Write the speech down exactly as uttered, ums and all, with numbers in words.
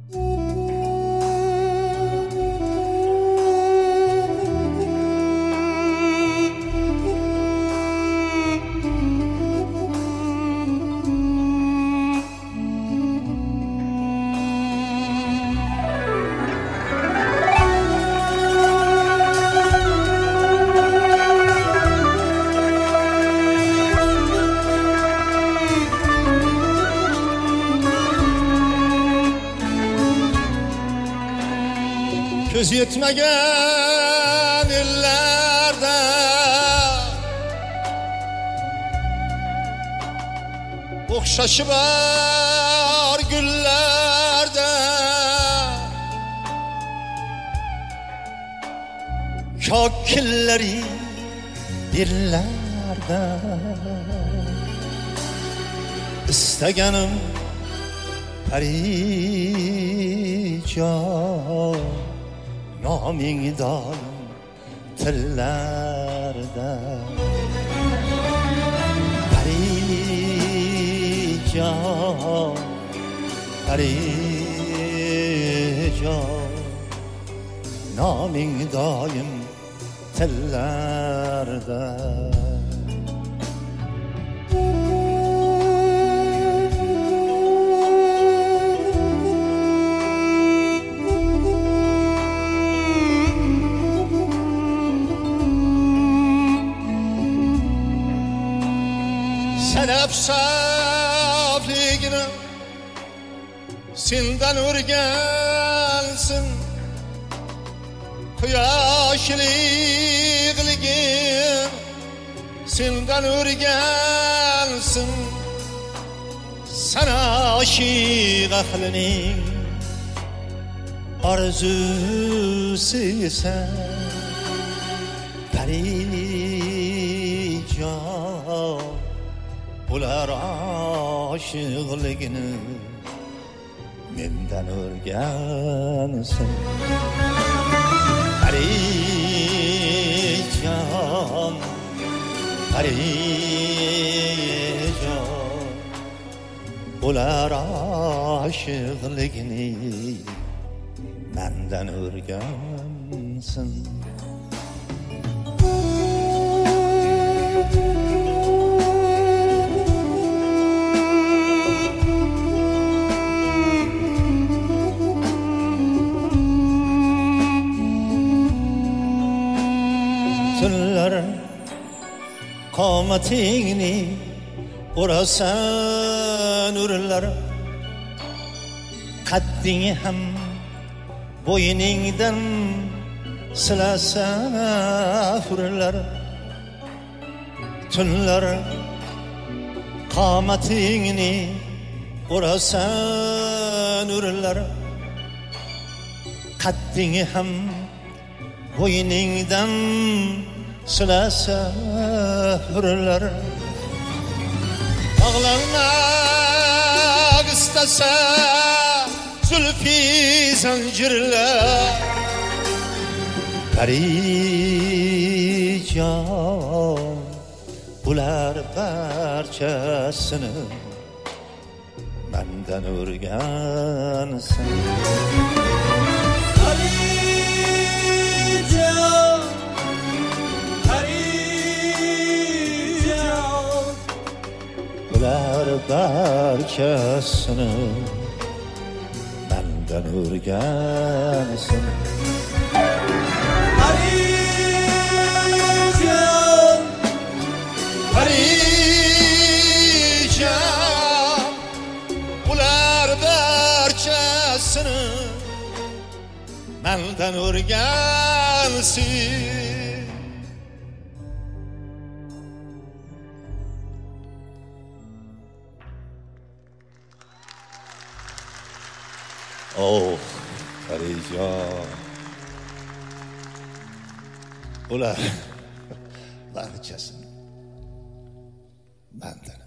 Göz yetmegen illerde okşaşı var güllerde, kakilleri dillerde. İstegenim perican, naming daim tillerde. Perican, perican, naming daim tillerde. Sen hep safligine sinden urgensin, kıyaşlıgligin sinden urgensin. Sen aşık ahlinin arzususan, perican ular aşıkligini menden o'rgansin. Perican, perican, ular aşıkligini menden o'rgansin. Tunlar qomatingni o'rasan urlar, qadding ham bo'yningdan silasan hurlar. Tunlar qomatingni o'rasan urlar, qadding ham bo'yningdan silasa hurlar. Ağlanmak istese zülfi zincirler, perican ular barchasini menden o'rgansin. Ular barchasini menden o'rgansin. Perican, perican, ular barchasini menden o'rgansin. Oh, perican, ular barchasini menden